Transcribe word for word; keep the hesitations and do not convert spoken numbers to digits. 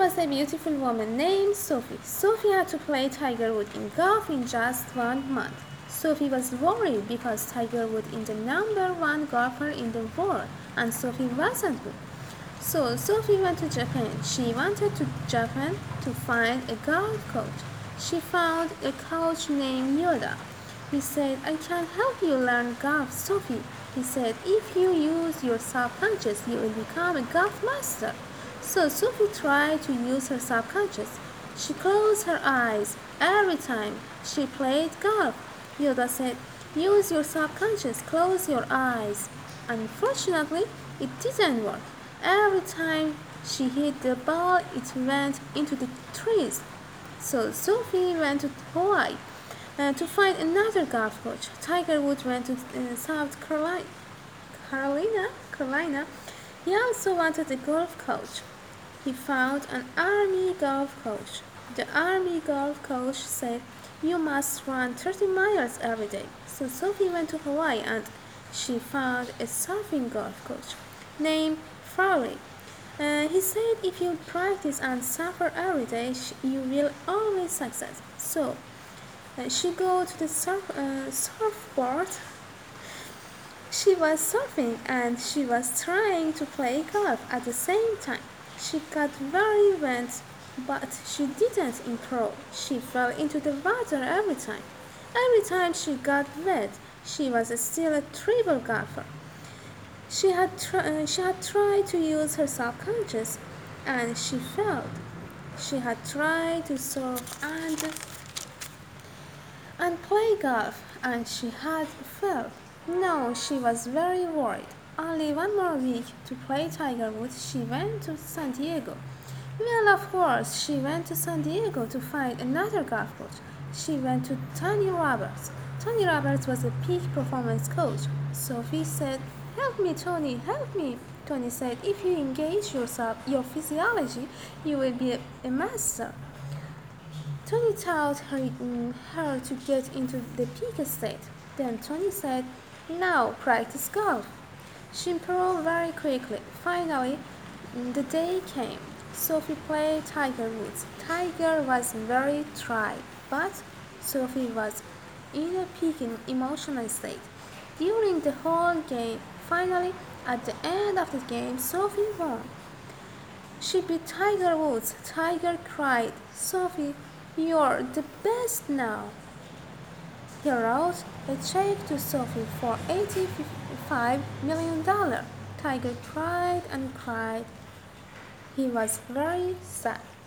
was a beautiful woman named Sophie. Sophie had to play Tiger Woods in golf in just one month. Sophie was worried because Tiger Woods is the number one golfer in the world and Sophie wasn't good. So Sophie went to Japan. She wanted to Japan to find a golf coach. She found a coach named Yoda. He said, I can help you learn golf, Sophie. He said, if you use your subconscious, you will become a golf master. So Sophie tried to use her subconscious. She closed her eyes every time she played golf. Yoda said, use your subconscious, close your eyes. Unfortunately, it didn't work. Every time she hit the ball, it went into the trees. So Sophie went to Hawaii uh, to find another golf coach. Tiger Woods went to uh, South Carolina. Carolina, Carolina. He also wanted a golf coach. He found an Army golf coach. The Army golf coach said, you must run thirty miles every day. So Sophie went to Hawaii and she found a surfing golf coach named Farley. Uh, he said if you practice and suffer every day, you will always succeed. So uh, she go to the surf, uh, surfboard. She was surfing and she was trying to play golf at the same time. She got very wet, but she didn't improve. She fell into the water every time. Every time she got wet, she was still a terrible golfer. She had, tr- she had tried to use her subconscious and she failed. She had tried to surf and, and play golf and she had failed. Now she was very worried. Only one more week to play Tiger Woods. She went to San Diego. Well, of course, she went to San Diego to find another golf coach. She went to Tony Roberts. Tony Roberts was a peak performance coach. Sophie said, help me, Tony, help me. Tony said, if you engage yourself, your physiology, you will be a, a master. Tony taught her, um, her to get into the peak state. Then Tony said, now practice golf. She improved very quickly. Finally, the day came. Sophie played Tiger Woods. Tiger was very tired, but Sophie was in a peak emotional state. During the whole game, finally, at the end of the game, Sophie won. She beat Tiger Woods. Tiger cried, Sophie, you're the best now. He wrote a check to Sophie for eighty-five million dollars. Tiger cried and cried. He was very sad.